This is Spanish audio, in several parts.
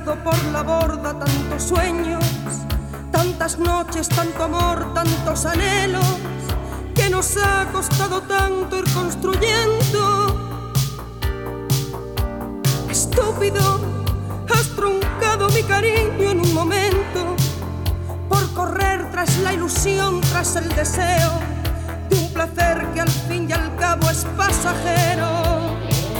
tirado por la borda tantos sueños, tantas noches, tanto amor, tantos anhelos, que nos ha costado tanto ir construyendo. Estúpido, has truncado mi cariño en un momento por correr tras la ilusión, tras el deseo de un placer que al fin y al cabo es pasajero.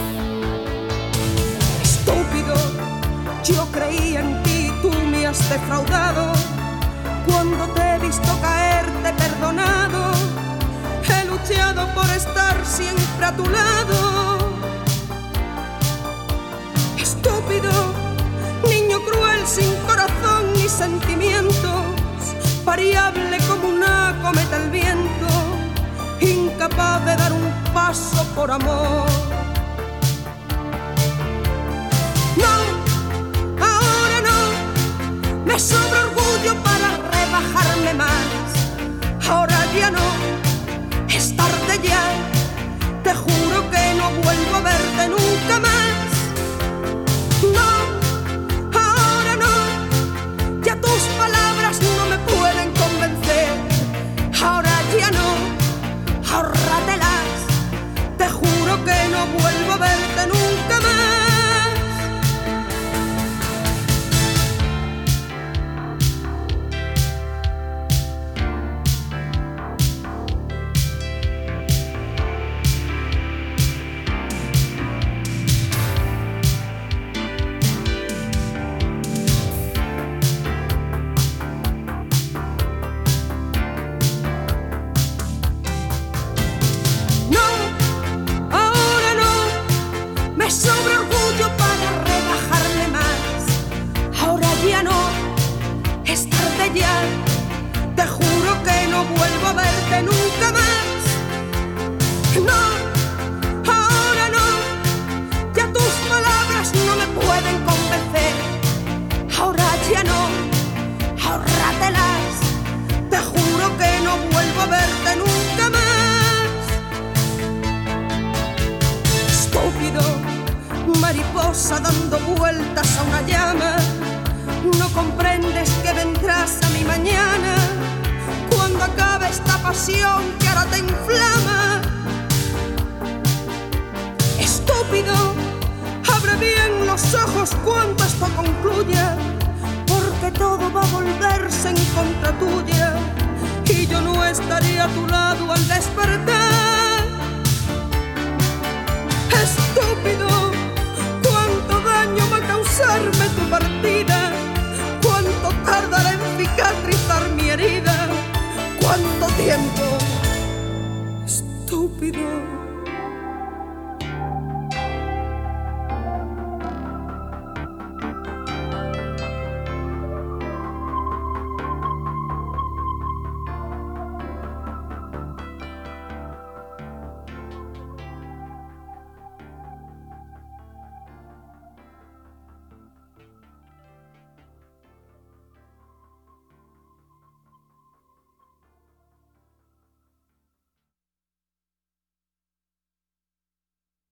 Estúpido, yo creía en ti, tú me has defraudado. Cuando te he visto caer te he perdonado. He luchado por estar siempre a tu lado. Estúpido, niño cruel sin corazón ni sentimientos, variable como una cometa el viento, incapaz de dar un paso por amor. No, ahora no, me sobra orgullo para rebajarme más. Ahora ya no, es tarde ya, te juro que no vuelvo a verte nunca más. No, ahora no, ya tus palabras no me pueden convencer. Ahora ya no, ahórratelas, te juro que no vuelvo a verte nunca más. Me sobra orgullo para rebajarme más. Ahora ya no, es tarde ya, te juro que no vuelvo a verte nunca más. No, ahora no, ya tus palabras no me pueden convencer. Ahora ya no, ahórratelas, te juro que no vuelvo a verte nunca más. Estúpido, mariposa dando vueltas a una llama, no comprendes que vendrás a mi mañana cuando acabe esta pasión que ahora te inflama. Estúpido, abre bien los ojos cuando esto concluya, porque todo va a volverse en contra tuya y yo no estaré a tu lado al despertar.